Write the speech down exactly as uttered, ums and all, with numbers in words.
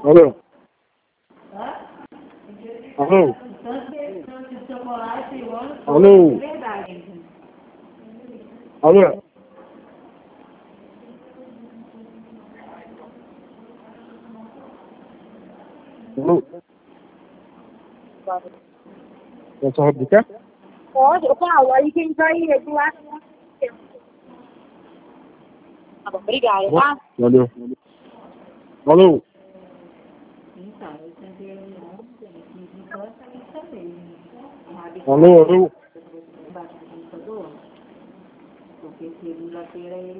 Alô? Hã? Alô? Tanto de chocolate e óleo, Alô? é verdade. Alô? Alô? Posso replicar? Pode, ô Paulo, aí quem vai do lado. Tá bom, obrigada, tá? Valeu. Alô? Então, eu tentei ontem, de câncer e também. Alô, alô? Embaixo do computador, porque segunda-feira ele